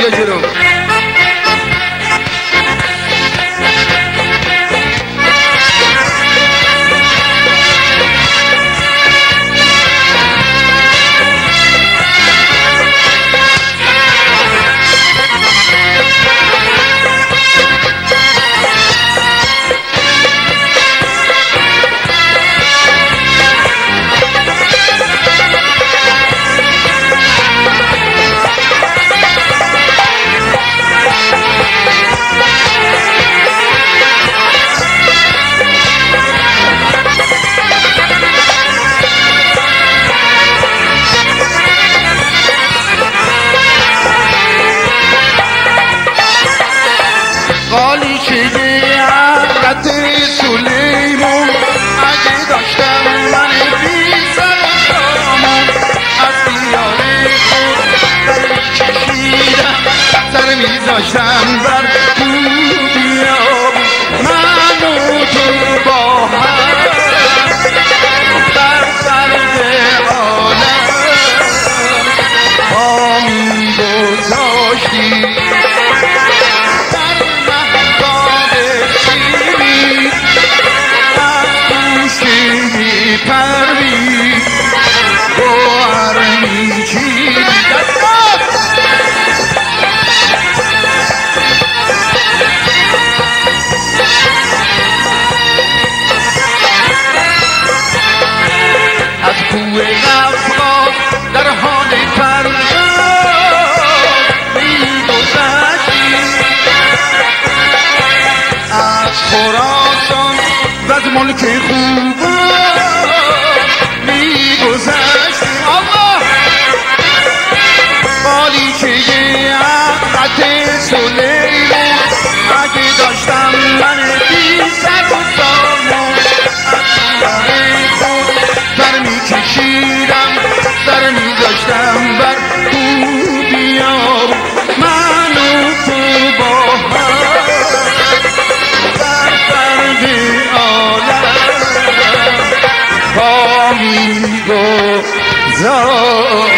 بیا جلو. سلیمان اگه داشتم من بی سر و سامان از دیاره خود سر کشیدم سر میذاشتم بر بیابون من و تو با هم در سرد عالم پا میگذاشتیم پروی گوهر میچید از کوه افغان در حال پرواز میگذشتیم از خراسان و از ملک خوبان میگذشتیم الله بالیچه عقد سلیمان اگه داشتم من بی سر و سامان از دیاره خود سر میکشیدم سر میذاشتم بر بیابون من و تو با هم در سرد عالم پا میگذاشتیم